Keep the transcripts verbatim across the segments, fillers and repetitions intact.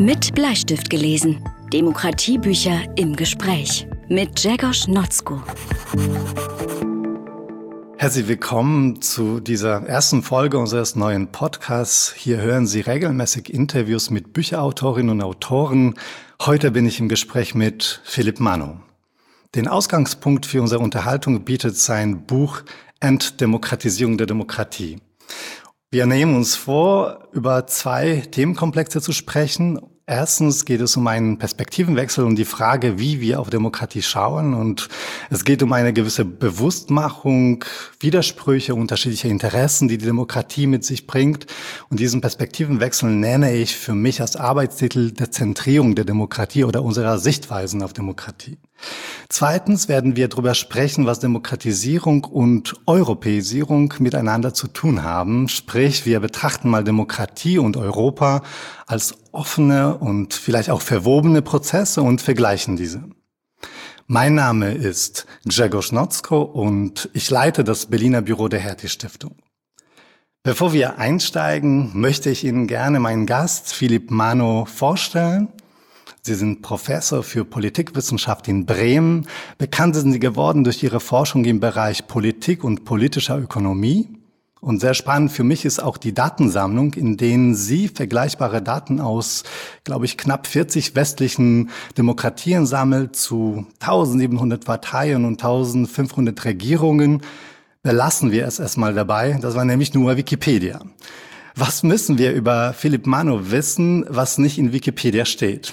Mit Bleistift gelesen. Demokratiebücher im Gespräch. Mit Grzegorz Nocko. Herzlich willkommen zu dieser ersten Folge unseres neuen Podcasts. Hier hören Sie regelmäßig Interviews mit Bücherautorinnen und Autoren. Heute bin ich im Gespräch mit Philipp Manow. Den Ausgangspunkt für unsere Unterhaltung bietet sein Buch Entdemokratisierung der Demokratie. Wir nehmen uns vor, über zwei Themenkomplexe zu sprechen. Erstens geht es um einen Perspektivenwechsel und die Frage, wie wir auf Demokratie schauen. Und es geht um eine gewisse Bewusstmachung, Widersprüche, unterschiedliche Interessen, die die Demokratie mit sich bringt. Und diesen Perspektivenwechsel nenne ich für mich als Arbeitstitel der Zentrierung der Demokratie oder unserer Sichtweisen auf Demokratie. Zweitens werden wir darüber sprechen, was Demokratisierung und Europäisierung miteinander zu tun haben. Sprich, wir betrachten mal Demokratie und Europa als offene und vielleicht auch verwobene Prozesse und vergleichen diese. Mein Name ist Grzegorz Nocko und ich leite das Berliner Büro der Hertie-Stiftung. Bevor wir einsteigen, möchte ich Ihnen gerne meinen Gast Philipp Manow vorstellen. Sie sind Professor für Politikwissenschaft in Bremen. Bekannt sind Sie geworden durch Ihre Forschung im Bereich Politik und politischer Ökonomie. Und sehr spannend für mich ist auch die Datensammlung, in denen Sie vergleichbare Daten aus, glaube ich, knapp vierzig westlichen Demokratien sammelt zu eintausendsiebenhundert Parteien und eintausendfünfhundert Regierungen. Belassen wir es erstmal dabei. Das war nämlich nur Wikipedia. Was müssen wir über Philipp Manow wissen, was nicht in Wikipedia steht?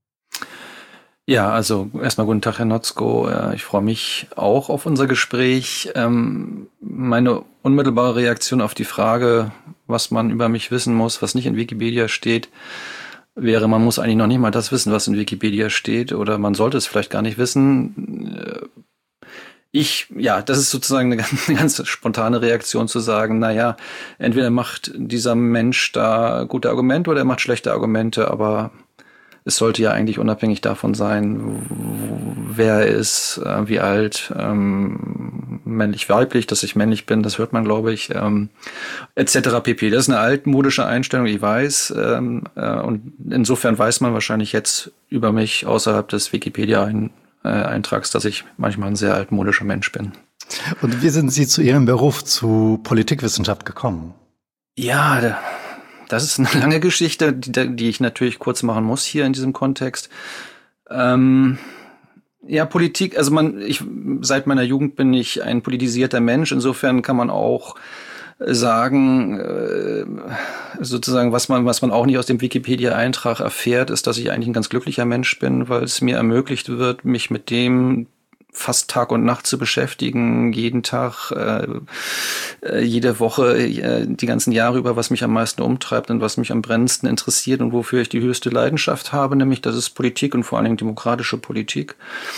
Ja, also erstmal guten Tag, Herr Nocko. Ich freue mich auch auf unser Gespräch. Meine unmittelbare Reaktion auf die Frage, was man über mich wissen muss, was nicht in Wikipedia steht, wäre, man muss eigentlich noch nicht mal das wissen, was in Wikipedia steht, oder man sollte es vielleicht gar nicht wissen. Ich, ja, das ist sozusagen eine ganz, eine ganz spontane Reaktion zu sagen, na ja, entweder macht dieser Mensch da gute Argumente oder er macht schlechte Argumente, aber es sollte ja eigentlich unabhängig davon sein, wer er ist, wie alt, ähm, männlich, weiblich, dass ich männlich bin, das hört man, glaube ich, ähm, et cetera pp. Das ist eine altmodische Einstellung, ich weiß, ähm, äh, und insofern weiß man wahrscheinlich jetzt über mich außerhalb des Wikipedia-Eintrags, dass ich manchmal ein sehr altmodischer Mensch bin. Und wie sind Sie zu Ihrem Beruf, zu Politikwissenschaft gekommen? Ja, der Das ist eine lange Geschichte, die, die ich natürlich kurz machen muss hier in diesem Kontext. Ähm, ja, Politik, also man, ich, seit meiner Jugend bin ich ein politisierter Mensch. Insofern kann man auch sagen, äh, sozusagen, was man, was man auch nicht aus dem Wikipedia-Eintrag erfährt, ist, dass ich eigentlich ein ganz glücklicher Mensch bin, weil es mir ermöglicht wird, mich mit dem fast Tag und Nacht zu beschäftigen, jeden Tag, äh, jede Woche, äh, die ganzen Jahre über, was mich am meisten umtreibt und was mich am brennendsten interessiert und wofür ich die höchste Leidenschaft habe, nämlich das ist Politik und vor allen Dingen demokratische Politik.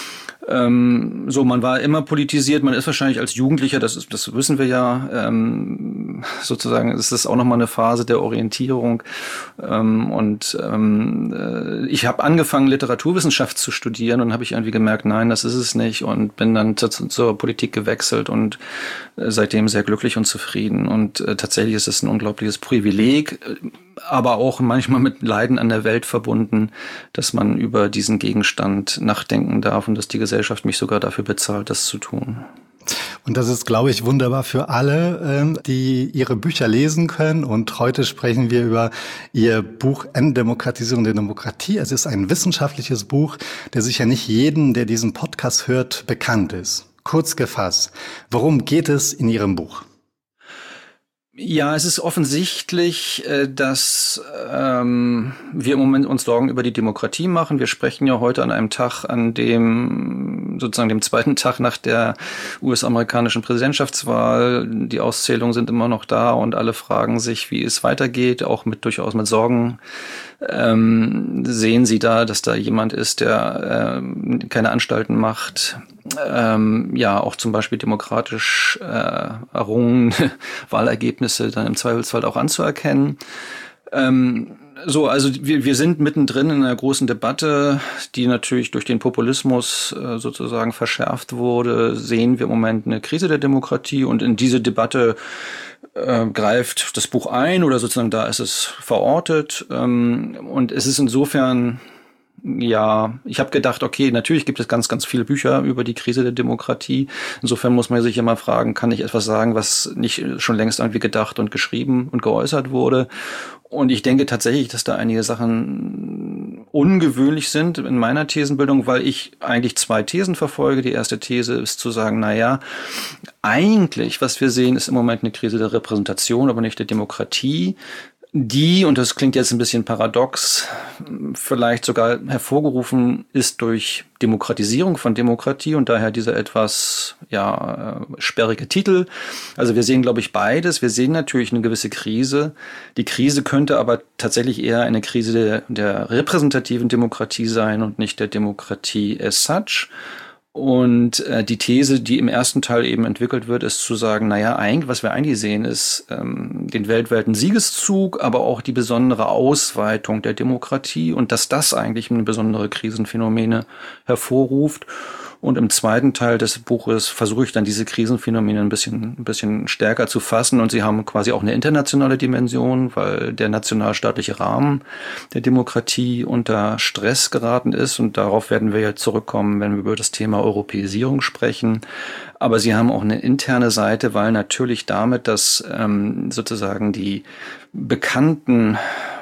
Ähm, so, man war immer politisiert, man ist wahrscheinlich als Jugendlicher, das ist, das wissen wir ja, ähm, sozusagen, es ist auch nochmal eine Phase der Orientierung, ähm, und ähm, äh, ich habe angefangen, Literaturwissenschaft zu studieren und habe ich irgendwie gemerkt, nein, das ist es nicht, und bin dann zu, zur Politik gewechselt und äh, seitdem sehr glücklich und zufrieden, und äh, tatsächlich ist es ein unglaubliches Privileg, aber auch manchmal mit Leiden an der Welt verbunden, dass man über diesen Gegenstand nachdenken darf und dass die Gesellschaft mich sogar dafür bezahlt, das zu tun. Und das ist, glaube ich, wunderbar für alle, die Ihre Bücher lesen können. Und heute sprechen wir über Ihr Buch Entdemokratisierung der Demokratie. Es ist ein wissenschaftliches Buch, der sicher nicht jedem, der diesen Podcast hört, bekannt ist. Kurz gefasst, worum geht es in Ihrem Buch? Ja, es ist offensichtlich, dass ähm, wir im Moment uns Sorgen über die Demokratie machen. Wir sprechen ja heute an einem Tag, an dem sozusagen dem zweiten Tag nach der U S-amerikanischen Präsidentschaftswahl. Die Auszählungen sind immer noch da und alle fragen sich, wie es weitergeht, auch mit durchaus mit Sorgen. Ähm, sehen Sie da, dass da jemand ist, der ähm, keine Anstalten macht, ähm, ja auch zum Beispiel demokratisch äh, errungene Wahlergebnisse dann im Zweifelsfall auch anzuerkennen. Ähm, so, also wir, wir sind mittendrin in einer großen Debatte, die natürlich durch den Populismus äh, sozusagen verschärft wurde. Sehen wir im Moment eine Krise der Demokratie, und in diese Debatte äh, greift das Buch ein oder sozusagen da ist es verortet. Ähm, und es ist insofern, ja, ich habe gedacht, okay, natürlich gibt es ganz, ganz viele Bücher über die Krise der Demokratie. Insofern muss man sich immer fragen, kann ich etwas sagen, was nicht schon längst irgendwie gedacht und geschrieben und geäußert wurde? Und ich denke tatsächlich, dass da einige Sachen ungewöhnlich sind in meiner Thesenbildung, weil ich eigentlich zwei Thesen verfolge. Die erste These ist zu sagen, na ja, eigentlich, was wir sehen, ist im Moment eine Krise der Repräsentation, aber nicht der Demokratie. Die, und das klingt jetzt ein bisschen paradox, vielleicht sogar hervorgerufen ist durch Demokratisierung von Demokratie und daher dieser etwas, ja, sperrige Titel. Also wir sehen, glaube ich, beides. Wir sehen natürlich eine gewisse Krise. Die Krise könnte aber tatsächlich eher eine Krise der, der repräsentativen Demokratie sein und nicht der Demokratie as such. Und äh, die These, die im ersten Teil eben entwickelt wird, ist zu sagen, naja, eigentlich, was wir eigentlich sehen, ist ähm, den weltweiten Siegeszug, aber auch die besondere Ausweitung der Demokratie und dass das eigentlich eine besondere Krisenphänomene hervorruft. Und im zweiten Teil des Buches versuche ich dann diese Krisenphänomene ein bisschen, ein bisschen stärker zu fassen. Und sie haben quasi auch eine internationale Dimension, weil der nationalstaatliche Rahmen der Demokratie unter Stress geraten ist. Und darauf werden wir ja zurückkommen, wenn wir über das Thema Europäisierung sprechen. Aber sie haben auch eine interne Seite, weil natürlich damit, dass ähm, sozusagen die bekannten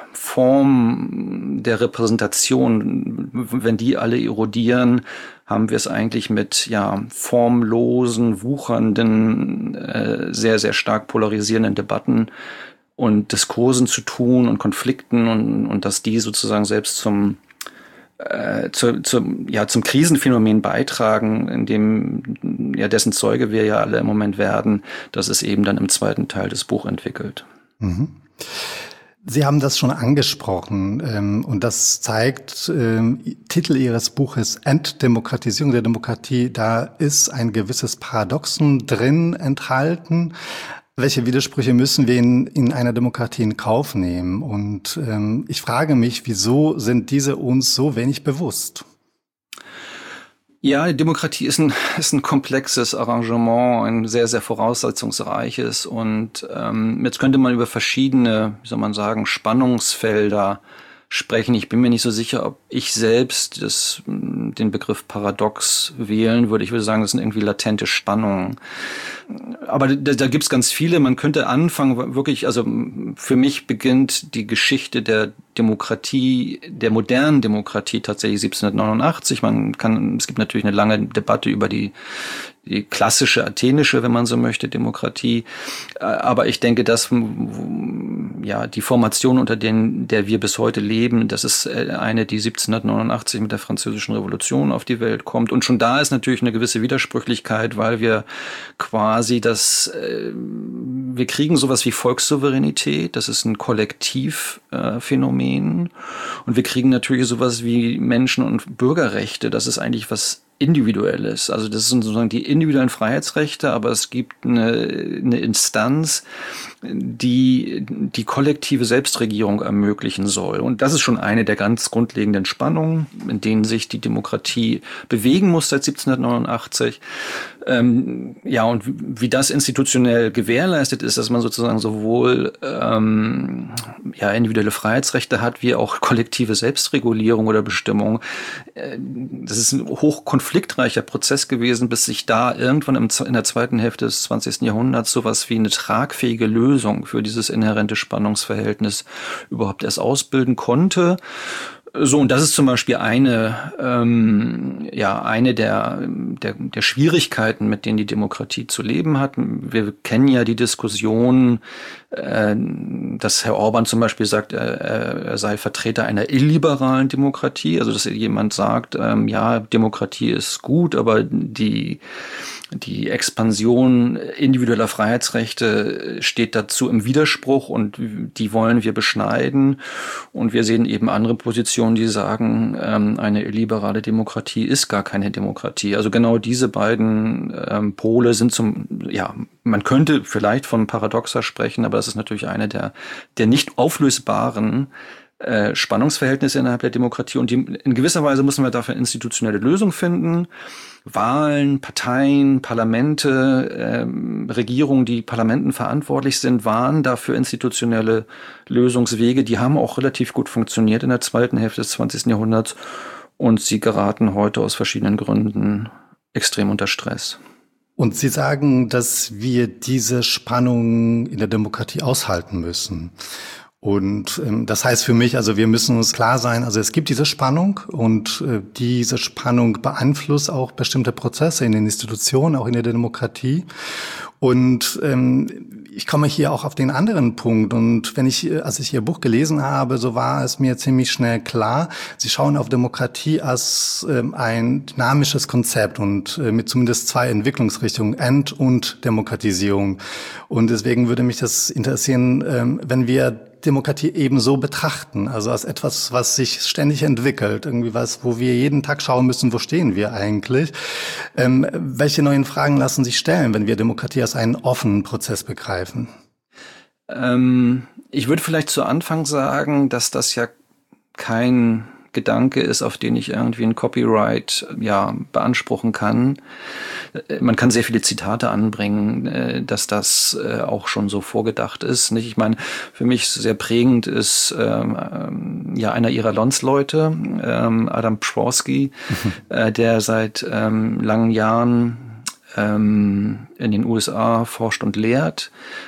Formen der Repräsentation, wenn die alle erodieren, haben wir es eigentlich mit ja formlosen, wuchernden, äh, sehr, sehr stark polarisierenden Debatten und Diskursen zu tun und Konflikten und, und dass die sozusagen selbst zum äh, zu, zum, ja, zum Krisenphänomen beitragen, in dem ja dessen Zeuge wir ja alle im Moment werden, das ist eben dann im zweiten Teil des Buches entwickelt. Mhm. Sie haben das schon angesprochen ähm, und das zeigt ähm, Titel Ihres Buches Entdemokratisierung der Demokratie. Da ist ein gewisses Paradoxon drin enthalten. Welche Widersprüche müssen wir in, in einer Demokratie in Kauf nehmen? Und ähm, ich frage mich, wieso sind diese uns so wenig bewusst? Ja, die Demokratie ist ein, ist ein komplexes Arrangement, ein sehr, sehr voraussetzungsreiches. Und ähm, jetzt könnte man über verschiedene, wie soll man sagen, Spannungsfelder sprechen. Ich bin mir nicht so sicher, ob ich selbst das, den Begriff Paradox wählen würde. Ich würde sagen, das sind irgendwie latente Spannungen. Aber da, da gibt's ganz viele. Man könnte anfangen, wirklich, also für mich beginnt die Geschichte der Demokratie, der modernen Demokratie tatsächlich siebzehnhundertneunundachtzig. Man kann, es gibt natürlich eine lange Debatte über die, die klassische athenische, wenn man so möchte, Demokratie. Aber ich denke, dass ja die Formation, unter denen, der wir bis heute leben, das ist eine, die siebzehnhundertneunundachtzig mit der Französischen Revolution auf die Welt kommt. Und schon da ist natürlich eine gewisse Widersprüchlichkeit, weil wir quasi das, äh, wir kriegen sowas wie Volkssouveränität, das ist ein Kollektivphänomen. Äh, und wir kriegen natürlich sowas wie Menschen- und Bürgerrechte, das ist eigentlich was Individuelles. Also das sind sozusagen die individuellen Freiheitsrechte, aber es gibt eine, eine Instanz, die die kollektive Selbstregierung ermöglichen soll. Und das ist schon eine der ganz grundlegenden Spannungen, in denen sich die Demokratie bewegen muss seit siebzehnhundertneunundachtzig. Ähm, ja, und wie das institutionell gewährleistet ist, dass man sozusagen sowohl ähm, ja, individuelle Freiheitsrechte hat, wie auch kollektive Selbstregulierung oder Bestimmung. Äh, das ist ein hochkonfliktreicher Prozess gewesen, bis sich da irgendwann im, in der zweiten Hälfte des zwanzigsten Jahrhunderts sowas wie eine tragfähige Lösung für dieses inhärente Spannungsverhältnis überhaupt erst ausbilden konnte. So, und das ist zum Beispiel eine, ähm, ja, eine der, der, der Schwierigkeiten, mit denen die Demokratie zu leben hat. Wir kennen ja die Diskussion, äh, dass Herr Orban zum Beispiel sagt, er, er sei Vertreter einer illiberalen Demokratie. Also, dass jemand sagt, ähm, ja, Demokratie ist gut, aber die, die Expansion individueller Freiheitsrechte steht dazu im Widerspruch und die wollen wir beschneiden. Und wir sehen eben andere Positionen, die sagen, ähm, eine illiberale Demokratie ist gar keine Demokratie. Also genau diese beiden ähm, Pole sind zum, ja, man könnte vielleicht von Paradoxa sprechen, aber das ist natürlich eine der, der nicht auflösbaren äh, Spannungsverhältnisse innerhalb der Demokratie und die, in gewisser Weise müssen wir dafür institutionelle Lösungen finden. Wahlen, Parteien, Parlamente, ähm, Regierungen, die Parlamenten verantwortlich sind, waren dafür institutionelle Lösungswege. Die haben auch relativ gut funktioniert in der zweiten Hälfte des zwanzigsten Jahrhunderts und sie geraten heute aus verschiedenen Gründen extrem unter Stress. Und Sie sagen, dass wir diese Spannung in der Demokratie aushalten müssen. Und ähm, das heißt für mich, also wir müssen uns klar sein, also es gibt diese Spannung und äh, diese Spannung beeinflusst auch bestimmte Prozesse in den Institutionen, auch in der Demokratie. Und ähm, ich komme hier auch auf den anderen Punkt. Und wenn ich, als ich Ihr Buch gelesen habe, so war es mir ziemlich schnell klar, Sie schauen auf Demokratie als ähm, ein dynamisches Konzept und äh, mit zumindest zwei Entwicklungsrichtungen, End- und Demokratisierung. Und deswegen würde mich das interessieren, ähm, wenn wir Demokratie ebenso betrachten, also als etwas, was sich ständig entwickelt, irgendwie was, wo wir jeden Tag schauen müssen, wo stehen wir eigentlich? Ähm, welche neuen Fragen lassen sich stellen, wenn wir Demokratie als einen offenen Prozess begreifen? Ähm, ich würde vielleicht zu Anfang sagen, dass das ja kein Gedanke ist, auf den ich irgendwie ein Copyright ja beanspruchen kann. Man kann sehr viele Zitate anbringen, dass das auch schon so vorgedacht ist. Nicht? Ich meine, für mich sehr prägend ist ähm, ja einer ihrer Landsleute, ähm, Adam Prozworsky, äh, der seit ähm, langen Jahren ähm, in den U S A forscht und lehrt.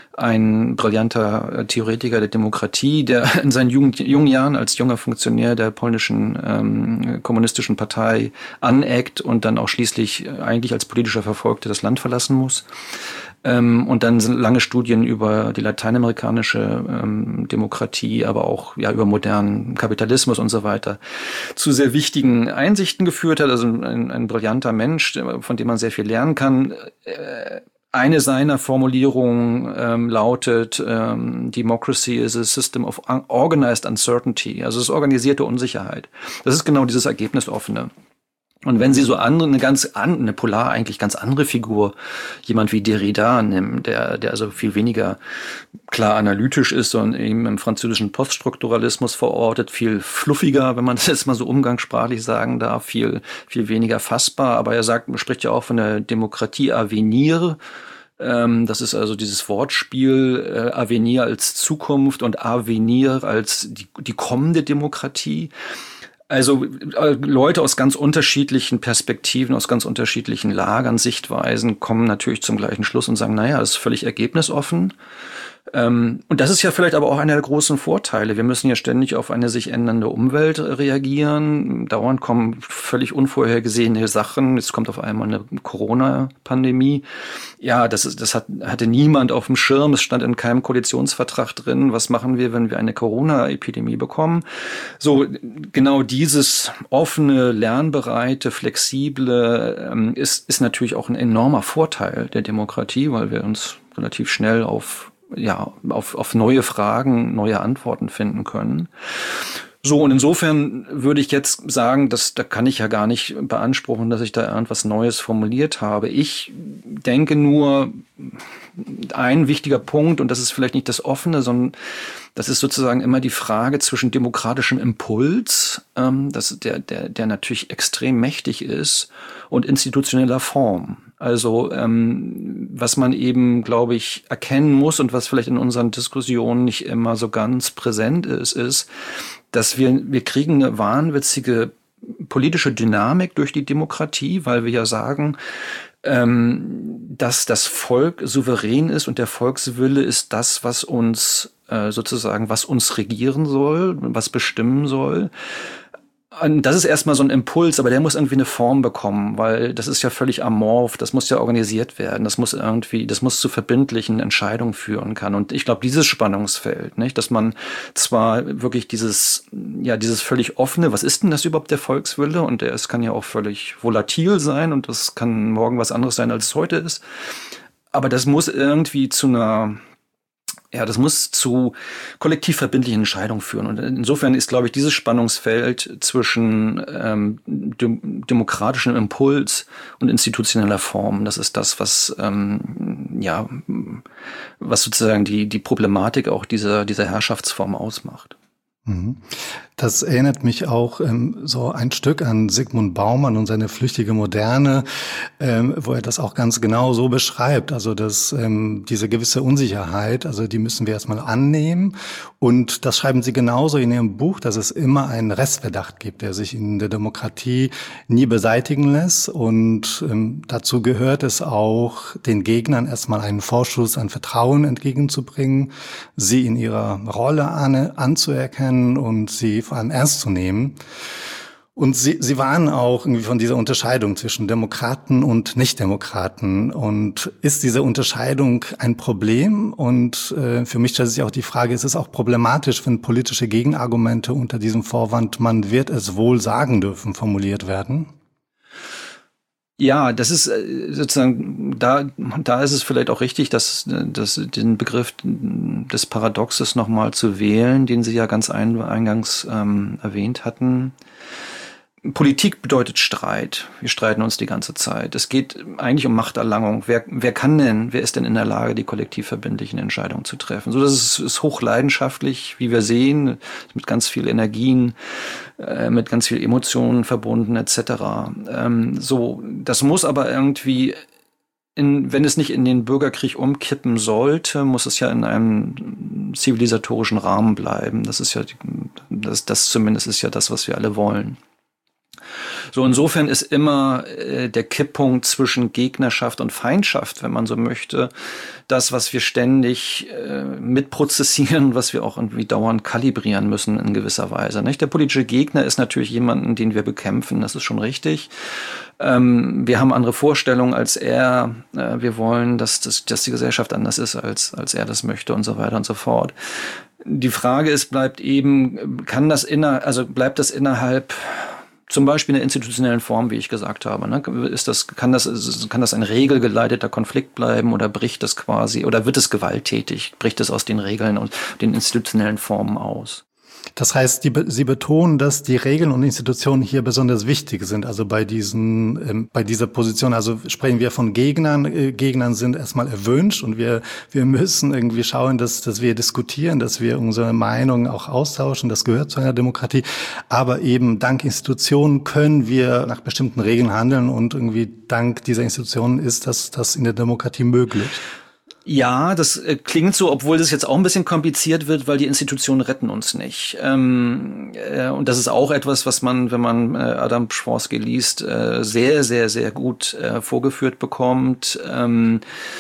Ein brillanter Theoretiker der Demokratie, der in seinen jungen, jungen Jahren als junger Funktionär der polnischen ähm, kommunistischen Partei aneckt und dann auch schließlich eigentlich als politischer Verfolgter das Land verlassen muss. Ähm, und dann sind lange Studien über die lateinamerikanische ähm, Demokratie, aber auch ja über modernen Kapitalismus und so weiter zu sehr wichtigen Einsichten geführt hat. Also ein, ein brillanter Mensch, von dem man sehr viel lernen kann. Äh, Eine seiner Formulierungen ähm, lautet, ähm, Democracy is a system of organized uncertainty, also es ist organisierte Unsicherheit. Das ist genau dieses Ergebnisoffene. Und wenn Sie so andere, eine ganz an, eine polar eigentlich ganz andere Figur, jemand wie Derrida nehmen, der, der also viel weniger klar analytisch ist, sondern eben im französischen Poststrukturalismus verortet, viel fluffiger, wenn man das jetzt mal so umgangssprachlich sagen darf, viel, viel weniger fassbar. Aber er sagt, spricht ja auch von der Demokratie à venir. Das ist also dieses Wortspiel, äh, Avenir als Zukunft und Avenir als die, die kommende Demokratie. Also äh, Leute aus ganz unterschiedlichen Perspektiven, aus ganz unterschiedlichen Lagern, Sichtweisen kommen natürlich zum gleichen Schluss und sagen, naja, das ist völlig ergebnisoffen. Ähm, und das ist ja vielleicht aber auch einer der großen Vorteile. Wir müssen ja ständig auf eine sich ändernde Umwelt reagieren. Dauernd kommen völlig unvorhergesehene Sachen. Jetzt kommt auf einmal eine Corona-Pandemie. Ja, das ist, das hat, hatte niemand auf dem Schirm. Es stand in keinem Koalitionsvertrag drin. Was machen wir, wenn wir eine Corona-Epidemie bekommen? So, genau dieses offene, lernbereite, flexible ähm, ist, ist natürlich auch ein enormer Vorteil der Demokratie, weil wir uns relativ schnell auf ja, auf, auf neue Fragen, neue Antworten finden können. So, und insofern würde ich jetzt sagen, dass, da kann ich ja gar nicht beanspruchen, dass ich da irgendwas Neues formuliert habe. Ich denke nur, ein wichtiger Punkt, und das ist vielleicht nicht das Offene, sondern das ist sozusagen immer die Frage zwischen demokratischem Impuls, ähm, das, der, der, der natürlich extrem mächtig ist, und institutioneller Form. Also ähm, was man eben, glaube ich, erkennen muss und was vielleicht in unseren Diskussionen nicht immer so ganz präsent ist, ist, dass wir wir kriegen eine wahnwitzige politische Dynamik durch die Demokratie, weil wir ja sagen, ähm, dass das Volk souverän ist und der Volkswille ist das, was uns äh, sozusagen, was uns regieren soll, was bestimmen soll. Und das ist erstmal so ein Impuls, aber der muss irgendwie eine Form bekommen, weil das ist ja völlig amorph, das muss ja organisiert werden, das muss irgendwie, das muss zu verbindlichen Entscheidungen führen kann. Und ich glaube, dieses Spannungsfeld, nicht, dass man zwar wirklich dieses, ja, dieses völlig offene, was ist denn das überhaupt der Volkswille? Und der, es kann ja auch völlig volatil sein und das kann morgen was anderes sein, als es heute ist. Aber das muss irgendwie zu einer Ja, das muss zu kollektiv verbindlichen Entscheidungen führen. Und insofern ist, glaube ich, dieses Spannungsfeld zwischen ähm, dem, demokratischem Impuls und institutioneller Form, das ist das, was ähm, ja, was sozusagen die die Problematik auch dieser dieser Herrschaftsform ausmacht. Das erinnert mich auch ähm, so ein Stück an Zygmunt Bauman und seine flüchtige Moderne, ähm, wo er das auch ganz genau so beschreibt. Also dass ähm, diese gewisse Unsicherheit, also die müssen wir erstmal annehmen. Und das schreiben Sie genauso in Ihrem Buch, dass es immer einen Restverdacht gibt, der sich in der Demokratie nie beseitigen lässt. Und ähm, dazu gehört es auch, den Gegnern erstmal einen Vorschuss an Vertrauen entgegenzubringen, sie in ihrer Rolle an, anzuerkennen und sie vor allem ernst zu nehmen. Und sie, sie waren auch irgendwie von dieser Unterscheidung zwischen Demokraten und Nichtdemokraten. Und ist diese Unterscheidung ein Problem? Und äh, für mich stellt sich auch die Frage, ist es auch problematisch, wenn politische Gegenargumente unter diesem Vorwand, man wird es wohl sagen dürfen, formuliert werden? Ja, das ist sozusagen, da, da ist es vielleicht auch richtig, dass, dass den Begriff des Paradoxes nochmal zu wählen, den Sie ja ganz ein, eingangs ähm, erwähnt hatten. Politik bedeutet Streit. Wir streiten uns die ganze Zeit. Es geht eigentlich um Machterlangung. Wer, wer kann denn, wer ist denn in der Lage, die kollektiv verbindlichen Entscheidungen zu treffen? So, das ist, ist hochleidenschaftlich, wie wir sehen, mit ganz viel Energien, äh, mit ganz viel Emotionen verbunden, et cetera. Ähm, so, das muss aber irgendwie, in, wenn es nicht in den Bürgerkrieg umkippen sollte, muss es ja in einem zivilisatorischen Rahmen bleiben. Das ist ja, das, das zumindest ist ja das, was wir alle wollen. So, insofern ist immer äh, der Kipppunkt zwischen Gegnerschaft und Feindschaft, wenn man so möchte, das, was wir ständig äh, mitprozessieren, was wir auch irgendwie dauernd kalibrieren müssen in gewisser Weise. Nicht? Der politische Gegner ist natürlich jemanden, den wir bekämpfen, das ist schon richtig. Ähm, wir haben andere Vorstellungen als er. Äh, wir wollen, dass, dass, dass die Gesellschaft anders ist, als, als er das möchte und so weiter und so fort. Die Frage ist, bleibt eben, kann das inner, also bleibt das innerhalb zum Beispiel in der institutionellen Form, wie ich gesagt habe, ne? Ist das, kann das, kann das ein regelgeleiteter Konflikt bleiben oder bricht das quasi, oder wird es gewalttätig, bricht es aus den Regeln und den institutionellen Formen aus? Das heißt, die, Sie betonen, dass die Regeln und Institutionen hier besonders wichtig sind, also bei diesen, ähm, bei dieser Position. Also sprechen wir von Gegnern. Äh, Gegnern sind erstmal erwünscht und wir, wir müssen irgendwie schauen, dass, dass wir diskutieren, dass wir unsere Meinungen auch austauschen. Das gehört zu einer Demokratie. Aber eben dank Institutionen können wir nach bestimmten Regeln handeln und irgendwie dank dieser Institutionen ist das, das in der Demokratie möglich. Ja, das äh, klingt so, obwohl das jetzt auch ein bisschen kompliziert wird, weil die Institutionen retten uns nicht. Ähm, äh, und das ist auch etwas, was man, wenn man äh, Adam Przeworski liest, äh, sehr, sehr, sehr gut äh, vorgeführt bekommt. Ähm,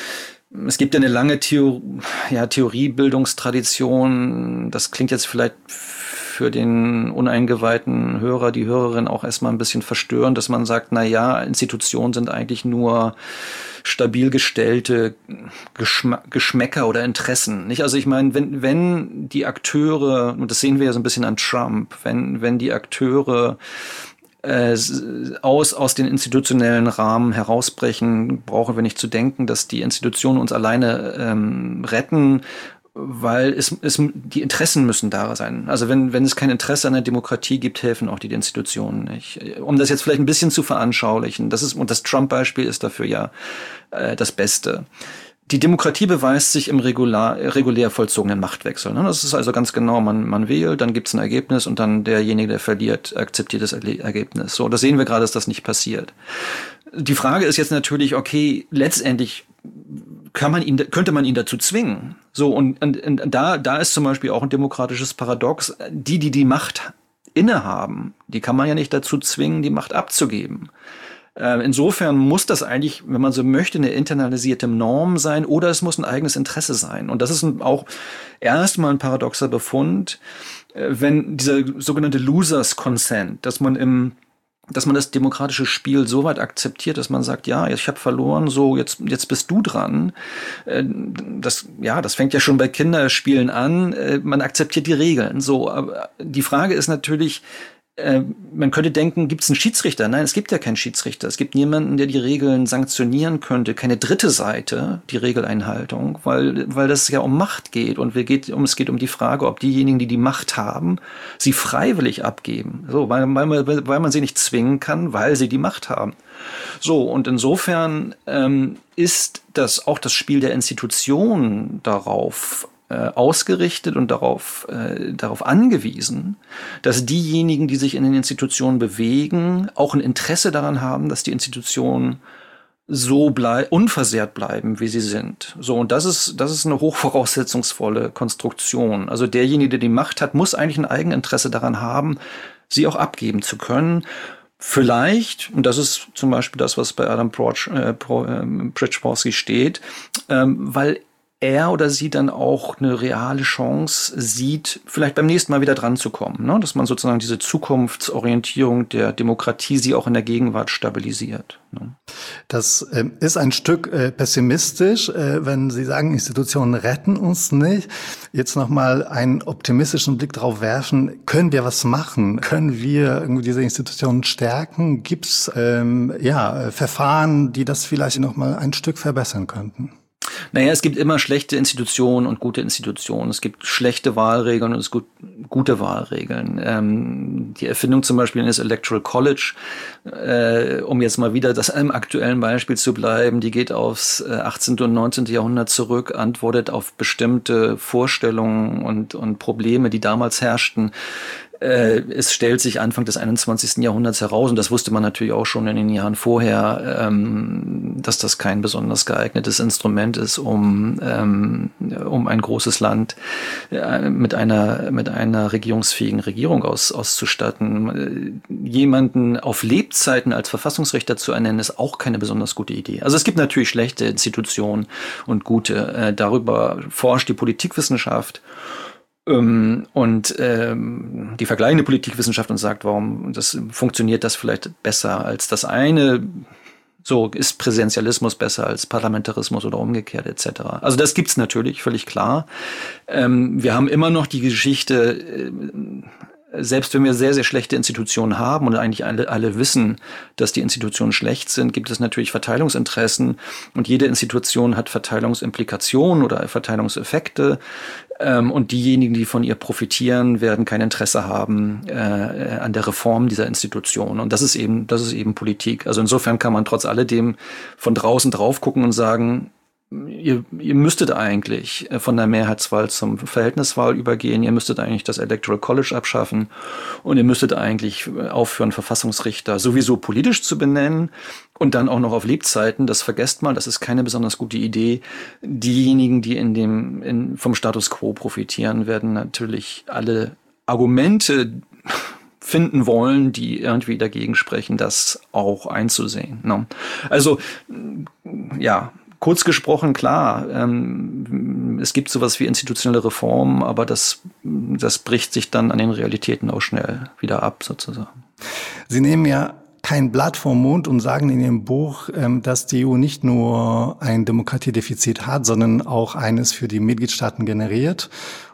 es gibt ja eine lange Theo- ja, Theoriebildungstradition. Das klingt jetzt vielleicht für den uneingeweihten Hörer, die Hörerin auch erstmal ein bisschen verstörend, dass man sagt, na ja, Institutionen sind eigentlich nur stabil gestellte Geschma- Geschmäcker oder Interessen, nicht? Also ich meine, wenn, wenn die Akteure, und das sehen wir ja so ein bisschen an Trump, wenn, wenn die Akteure äh, aus, aus den institutionellen Rahmen herausbrechen, brauchen wir nicht zu denken, dass die Institutionen uns alleine ähm, retten, weil es, es, die Interessen müssen da sein. Also wenn, wenn es kein Interesse an der Demokratie gibt, helfen auch die Institutionen nicht. Um das jetzt vielleicht ein bisschen zu veranschaulichen, das ist, und das Trump-Beispiel ist dafür ja äh, das Beste. Die Demokratie beweist sich im regular, regulär vollzogenen Machtwechsel. Ne? Das ist also ganz genau, man, man wählt, dann gibt es ein Ergebnis und dann derjenige, der verliert, akzeptiert das Ergebnis. So, das sehen wir gerade, dass das nicht passiert. Die Frage ist jetzt natürlich, okay, letztendlich kann man ihn, könnte man ihn dazu zwingen. So, und, und, und da, da ist zum Beispiel auch ein demokratisches Paradox. Die, die die Macht innehaben, die kann man ja nicht dazu zwingen, die Macht abzugeben. Äh, insofern muss das eigentlich, wenn man so möchte, eine internalisierte Norm sein oder es muss ein eigenes Interesse sein. Und das ist ein, auch erstmal ein paradoxer Befund, äh, wenn dieser sogenannte Losers Consent, dass man im dass man das demokratische Spiel so weit akzeptiert, dass man sagt, ja, ich habe verloren, so jetzt jetzt bist du dran. Das ja, das fängt ja schon bei Kinderspielen an. Man akzeptiert die Regeln. So, aber die Frage ist natürlich, man könnte denken, gibt es einen Schiedsrichter? Nein, es gibt ja keinen Schiedsrichter. Es gibt niemanden, der die Regeln sanktionieren könnte. Keine dritte Seite, die Regeleinhaltung, weil weil das ja um Macht geht und wir geht um es geht um die Frage, ob diejenigen, die die Macht haben, sie freiwillig abgeben. So, weil, weil, weil man sie nicht zwingen kann, weil sie die Macht haben. So, und insofern ähm, ist das auch das Spiel der Institutionen darauf äh, ausgerichtet und darauf, äh, darauf angewiesen, dass diejenigen, die sich in den Institutionen bewegen, auch ein Interesse daran haben, dass die Institutionen so blei- unversehrt bleiben, wie sie sind. So, und das ist, das ist eine hochvoraussetzungsvolle Konstruktion. Also derjenige, der die Macht hat, muss eigentlich ein Eigeninteresse daran haben, sie auch abgeben zu können. Vielleicht, und das ist zum Beispiel das, was bei Adam Pridgeworski steht, ähm, weil er oder sie dann auch eine reale Chance sieht, vielleicht beim nächsten Mal wieder dran zu kommen, ne? Dass man sozusagen diese Zukunftsorientierung der Demokratie sie auch in der Gegenwart stabilisiert. Ne? Das äh, ist ein Stück äh, pessimistisch, äh, wenn Sie sagen, Institutionen retten uns nicht. Jetzt nochmal einen optimistischen Blick drauf werfen. Können wir was machen? Können wir irgendwie diese Institutionen stärken? Gibt es ähm, ja, Verfahren, die das vielleicht nochmal ein Stück verbessern könnten? Naja, es gibt immer schlechte Institutionen und gute Institutionen. Es gibt schlechte Wahlregeln und es gibt gute Wahlregeln. Ähm, die Erfindung zum Beispiel des Electoral College, äh, um jetzt mal wieder das einem aktuellen Beispiel zu bleiben, die geht aufs äh, achtzehnten und neunzehnten Jahrhundert zurück, antwortet auf bestimmte Vorstellungen und, und Probleme, die damals herrschten. Es stellt sich Anfang des einundzwanzigsten Jahrhunderts heraus, und das wusste man natürlich auch schon in den Jahren vorher, dass das kein besonders geeignetes Instrument ist, um, um ein großes Land mit einer, mit einer regierungsfähigen Regierung aus, auszustatten. Jemanden auf Lebzeiten als Verfassungsrichter zu ernennen, ist auch keine besonders gute Idee. Also es gibt natürlich schlechte Institutionen und gute. Darüber forscht die Politikwissenschaft. Ähm, und ähm, die vergleichende Politikwissenschaft und sagt, warum das funktioniert das vielleicht besser als das eine. So ist Präsidentialismus besser als Parlamentarismus oder umgekehrt et cetera. Also das gibt's natürlich, völlig klar. Ähm, wir haben immer noch die Geschichte, äh, selbst wenn wir sehr, sehr schlechte Institutionen haben und eigentlich alle, alle wissen, dass die Institutionen schlecht sind, gibt es natürlich Verteilungsinteressen und jede Institution hat Verteilungsimplikationen oder Verteilungseffekte. Ähm, und diejenigen, die von ihr profitieren, werden kein Interesse haben äh, an der Reform dieser Institution. Und das ist eben, das ist eben Politik. Also insofern kann man trotz alledem von draußen drauf gucken und sagen, Ihr, ihr müsstet eigentlich von der Mehrheitswahl zum Verhältniswahl übergehen, ihr müsstet eigentlich das Electoral College abschaffen und ihr müsstet eigentlich aufhören, Verfassungsrichter sowieso politisch zu benennen und dann auch noch auf Lebzeiten. Das vergesst mal, das ist keine besonders gute Idee. Diejenigen, die in dem in, vom Status quo profitieren, werden natürlich alle Argumente finden wollen, die irgendwie dagegen sprechen, das auch einzusehen. Ne? Also, ja, kurz gesprochen, klar, ähm, es gibt sowas wie institutionelle Reformen, aber das, das bricht sich dann an den Realitäten auch schnell wieder ab, sozusagen. Sie nehmen ja kein Blatt vom Mund und sagen in Ihrem Buch, dass die E U nicht nur ein Demokratiedefizit hat, sondern auch eines für die Mitgliedstaaten generiert.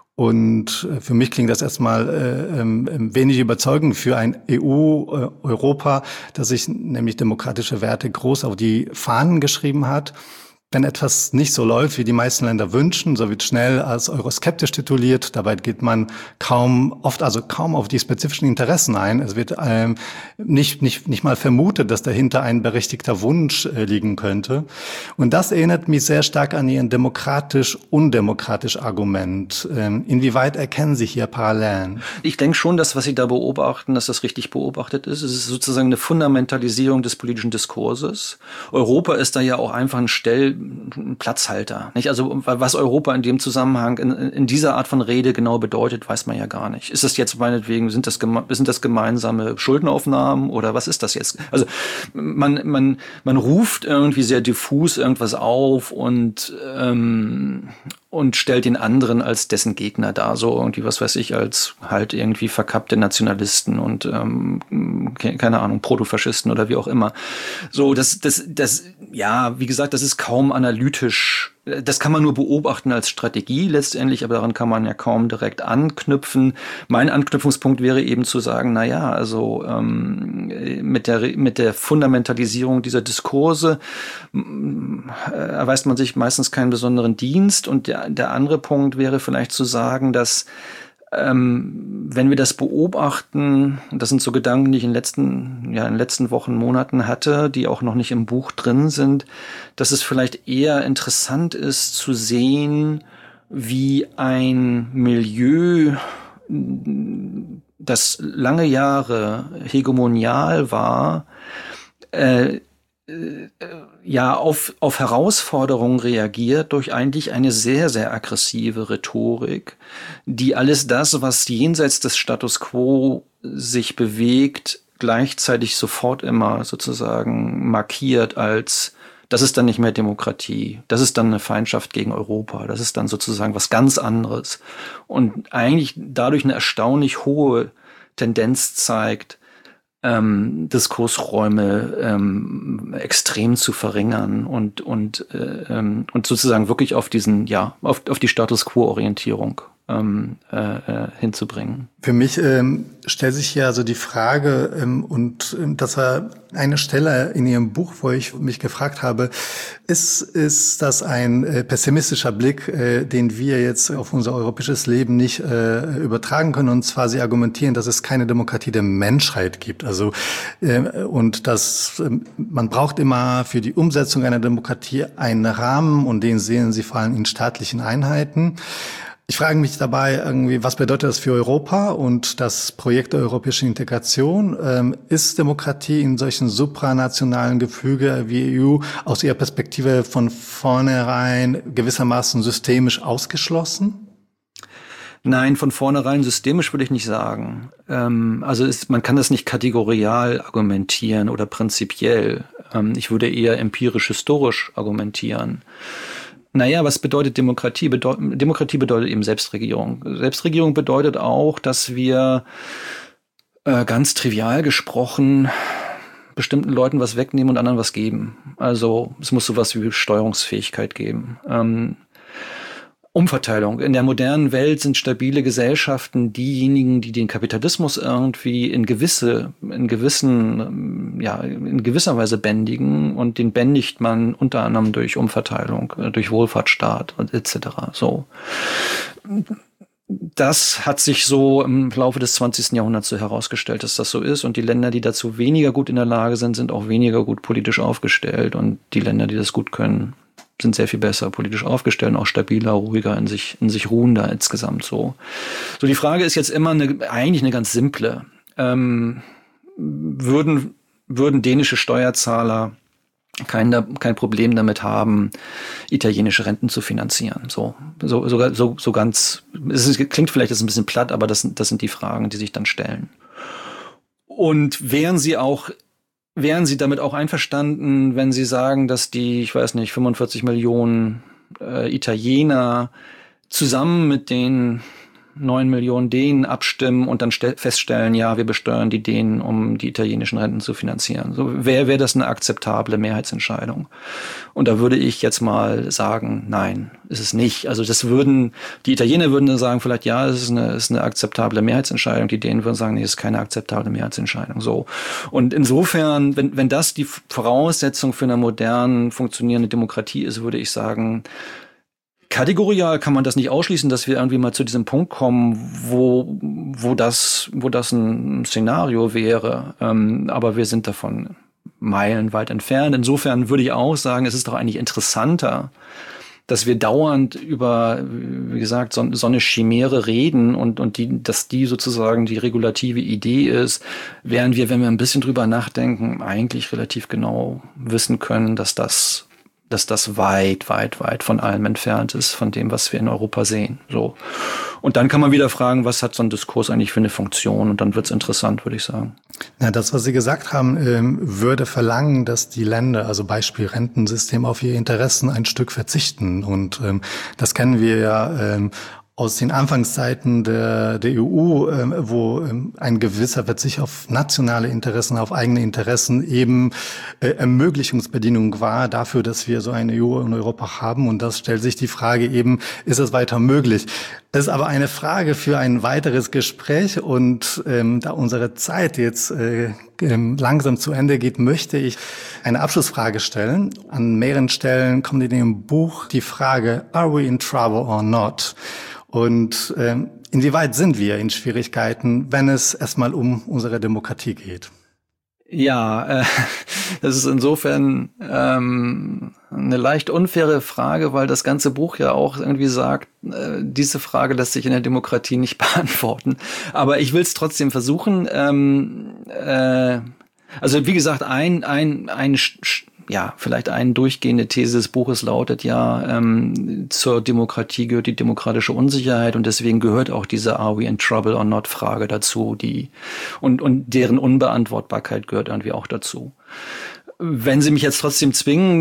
Und für mich klingt das erstmal äh, äh, wenig überzeugend für ein E U-Europa, äh, das sich nämlich demokratische Werte groß auf die Fahnen geschrieben hat. Wenn etwas nicht so läuft, wie die meisten Länder wünschen, so wird schnell als euroskeptisch tituliert. Dabei geht man kaum, oft also kaum auf die spezifischen Interessen ein. Es wird ähm, nicht nicht nicht mal vermutet, dass dahinter ein berechtigter Wunsch äh, liegen könnte. Und das erinnert mich sehr stark an Ihren demokratisch-undemokratisch Argument. Ähm, inwieweit erkennen Sie hier Parallelen? Ich denke schon, dass was Sie da beobachten, dass das richtig beobachtet ist. Es ist sozusagen eine Fundamentalisierung des politischen Diskurses. Europa ist da ja auch einfach ein Stell ein Platzhalter, nicht? Also was Europa in dem Zusammenhang in, in dieser Art von Rede genau bedeutet, weiß man ja gar nicht. Ist das jetzt meinetwegen, sind das sind das gemeinsame Schuldenaufnahmen oder was ist das jetzt? Also man man man ruft irgendwie sehr diffus irgendwas auf und ähm, und stellt den anderen als dessen Gegner dar, so irgendwie, was weiß ich, als halt irgendwie verkappte Nationalisten und ähm, keine Ahnung, Protofaschisten oder wie auch immer. So, das, das, das, ja, wie gesagt, das ist kaum analytisch. Das kann man nur beobachten als Strategie letztendlich, aber daran kann man ja kaum direkt anknüpfen. Mein Anknüpfungspunkt wäre eben zu sagen, na ja, also ähm, mit der mit der Fundamentalisierung dieser Diskurse äh, erweist man sich meistens keinen besonderen Dienst. Und der, der andere Punkt wäre vielleicht zu sagen, dass Ähm, wenn wir das beobachten, das sind so Gedanken, die ich in den letzten, ja, in den letzten Wochen, Monaten hatte, die auch noch nicht im Buch drin sind, dass es vielleicht eher interessant ist zu sehen, wie ein Milieu, das lange Jahre hegemonial war, äh, äh, ja auf, auf Herausforderungen reagiert durch eigentlich eine sehr, sehr aggressive Rhetorik, die alles das, was jenseits des Status quo sich bewegt, gleichzeitig sofort immer sozusagen markiert als, das ist dann nicht mehr Demokratie, das ist dann eine Feindschaft gegen Europa, das ist dann sozusagen was ganz anderes. Und eigentlich dadurch eine erstaunlich hohe Tendenz zeigt, ähm, Diskursräume ähm, extrem zu verringern und und äh, ähm, und sozusagen wirklich auf diesen, ja, auf, auf die Status-Quo-Orientierung ähm, äh, hinzubringen. Für mich ähm, stellt sich hier also die Frage, ähm, und ähm, das war eine Stelle in Ihrem Buch, wo ich mich gefragt habe, ist, ist das ein äh, pessimistischer Blick, äh, den wir jetzt auf unser europäisches Leben nicht äh, übertragen können? Und zwar, Sie argumentieren, dass es keine Demokratie der Menschheit gibt. Also äh, und dass äh, man braucht immer für die Umsetzung einer Demokratie einen Rahmen, und den sehen Sie vor allem in staatlichen Einheiten. Ich frage mich dabei irgendwie, was bedeutet das für Europa und das Projekt der europäischen Integration? Ähm, ist Demokratie in solchen supranationalen Gefüge wie E U aus Ihrer Perspektive von vornherein gewissermaßen systemisch ausgeschlossen? Nein, von vornherein systemisch würde ich nicht sagen. Ähm, also ist, man kann das nicht kategorial argumentieren oder prinzipiell. Ähm, ich würde eher empirisch-historisch argumentieren. Naja, was bedeutet Demokratie? Bedeu- Demokratie bedeutet eben Selbstregierung. Selbstregierung bedeutet auch, dass wir äh, ganz trivial gesprochen bestimmten Leuten was wegnehmen und anderen was geben. Also es muss sowas wie Steuerungsfähigkeit geben. Ähm, Umverteilung. In der modernen Welt sind stabile Gesellschaften diejenigen, die den Kapitalismus irgendwie in gewisse, in gewissen, ja, in gewisser Weise bändigen, und den bändigt man unter anderem durch Umverteilung, durch Wohlfahrtsstaat und et cetera. So. Das hat sich so im Laufe des zwanzigsten Jahrhunderts so herausgestellt, dass das so ist, und die Länder, die dazu weniger gut in der Lage sind, sind auch weniger gut politisch aufgestellt, und die Länder, die das gut können, sind sehr viel besser politisch aufgestellt, auch stabiler, ruhiger, in sich, in sich ruhender insgesamt so. So, die Frage ist jetzt immer eine, eigentlich eine ganz simple. Ähm, würden, würden dänische Steuerzahler kein, kein Problem damit haben, italienische Renten zu finanzieren? So, so, sogar, so, so ganz, es ist, klingt vielleicht jetzt ein bisschen platt, aber das, das sind die Fragen, die sich dann stellen. Und wären sie auch Wären Sie damit auch einverstanden, wenn Sie sagen, dass die, ich weiß nicht, fünfundvierzig Millionen äh, Italiener zusammen mit den neun Millionen Dänen abstimmen und dann ste- feststellen, ja, wir besteuern die Dänen, um die italienischen Renten zu finanzieren? So wäre wär das eine akzeptable Mehrheitsentscheidung. Und da würde ich jetzt mal sagen, nein, ist es nicht. Also das würden, die Italiener würden dann sagen, vielleicht ja, es ist eine, ist eine akzeptable Mehrheitsentscheidung. Die Dänen würden sagen, nee, es ist keine akzeptable Mehrheitsentscheidung. So. Und insofern, wenn, wenn das die Voraussetzung für eine modern funktionierende Demokratie ist, würde ich sagen, kategorial kann man das nicht ausschließen, dass wir irgendwie mal zu diesem Punkt kommen, wo, wo das, wo das ein Szenario wäre. Ähm, aber wir sind davon meilenweit entfernt. Insofern würde ich auch sagen, es ist doch eigentlich interessanter, dass wir dauernd über, wie gesagt, so, so eine Chimäre reden und, und die, dass die sozusagen die regulative Idee ist, während wir, wenn wir ein bisschen drüber nachdenken, eigentlich relativ genau wissen können, dass das dass das weit, weit, weit von allem entfernt ist, von dem, was wir in Europa sehen. So. Und dann kann man wieder fragen, was hat so ein Diskurs eigentlich für eine Funktion? Und dann wird's interessant, würde ich sagen. Na, das, was Sie gesagt haben, ähm, würde verlangen, dass die Länder, also Beispiel Rentensystem, auf ihre Interessen ein Stück verzichten. Und ähm, das kennen wir ja ähm, aus den Anfangszeiten der, der E U, ähm, wo ähm, ein gewisser Verzicht auf nationale Interessen, auf eigene Interessen eben äh, Ermöglichungsbedingung war dafür, dass wir so eine E U in Europa haben. Und das stellt sich die Frage eben, ist es weiter möglich? Das ist aber eine Frage für ein weiteres Gespräch. Und ähm, da unsere Zeit jetzt äh, langsam zu Ende geht, möchte ich eine Abschlussfrage stellen. An mehreren Stellen kommt in dem Buch die Frage, are we in trouble or not? Und ähm, inwieweit sind wir in Schwierigkeiten, wenn es erstmal um unsere Demokratie geht? Ja, äh, das ist insofern ähm, eine leicht unfaire Frage, weil das ganze Buch ja auch irgendwie sagt, äh, diese Frage lässt sich in der Demokratie nicht beantworten. Aber ich will es trotzdem versuchen. Ähm, äh, also wie gesagt, ein ein ein ja, vielleicht eine durchgehende These des Buches lautet ja, ähm, zur Demokratie gehört die demokratische Unsicherheit und deswegen gehört auch diese Are we in trouble or not Frage dazu, die und und deren Unbeantwortbarkeit gehört irgendwie auch dazu. Wenn Sie mich jetzt trotzdem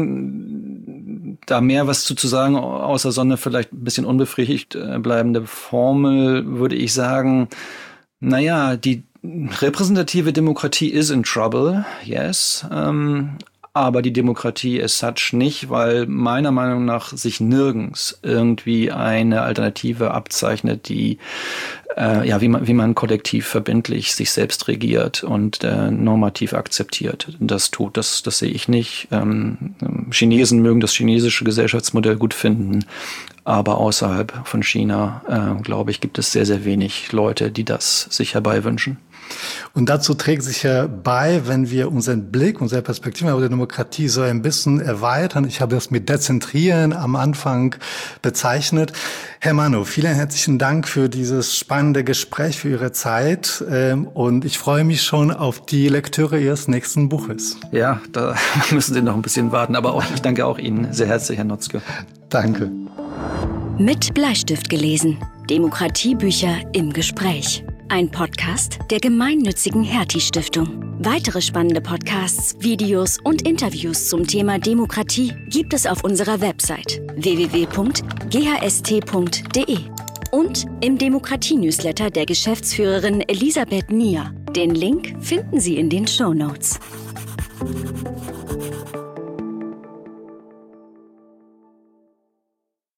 zwingen, da mehr was zu, zu sagen, außer so eine vielleicht ein bisschen unbefriedigt bleibende Formel, würde ich sagen, naja, die repräsentative Demokratie is in trouble, yes, ähm, aber die Demokratie as such nicht, weil meiner Meinung nach sich nirgends irgendwie eine Alternative abzeichnet, die äh, ja wie man wie man kollektiv verbindlich sich selbst regiert und äh, normativ akzeptiert. Das tut das das sehe ich nicht. Ähm, Chinesen mögen das chinesische Gesellschaftsmodell gut finden, aber außerhalb von China äh, glaube ich gibt es sehr sehr wenig Leute, die das sich herbeiwünschen. Und dazu trägt sich ja bei, wenn wir unseren Blick, unsere Perspektive auf die Demokratie so ein bisschen erweitern. Ich habe das mit Dezentrieren am Anfang bezeichnet. Herr Manu, vielen herzlichen Dank für dieses spannende Gespräch, für Ihre Zeit. Und ich freue mich schon auf die Lektüre Ihres nächsten Buches. Ja, da müssen Sie noch ein bisschen warten. Aber auch, ich danke auch Ihnen sehr herzlich, Herr Notzke. Danke. Mit Bleistift gelesen. Demokratiebücher im Gespräch. Ein Podcast der gemeinnützigen Hertie-Stiftung. Weitere spannende Podcasts, Videos und Interviews zum Thema Demokratie gibt es auf unserer Website w w w punkt g h s t punkt d e und im Demokratie-Newsletter der Geschäftsführerin Elisabeth Nier. Den Link finden Sie in den Shownotes.